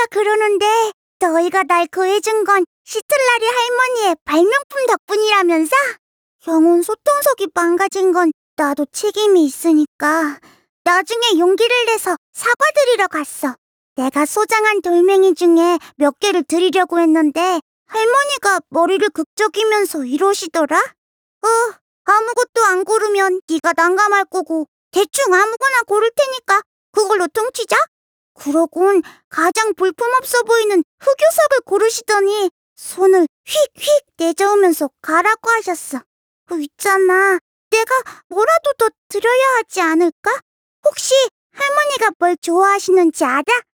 할머니가 그러는데 너희가 날 구해준 건 시틀라리 할머니의 발명품 덕분이라면서? 영혼 소통석이 망가진 건 나도 책임이 있으니까 나중에 용기를 내서 사과드리러 갔어. 내가 소장한 돌멩이 중에 몇 개를 드리려고 했는데 할머니가 머리를 극적이면서 이러시더라. 아무것도 안 고르면 네가 난감할 거고 대충 아무거나 고를 테니까 그걸로 퉁치자. 그러곤 가장 볼품없어 보이는 흑요석을 고르시더니 손을 휙휙 내저으면서 가라고 하셨어. 있잖아, 내가 뭐라도 더 드려야 하지 않을까? 혹시 할머니가 뭘 좋아하시는지 알아?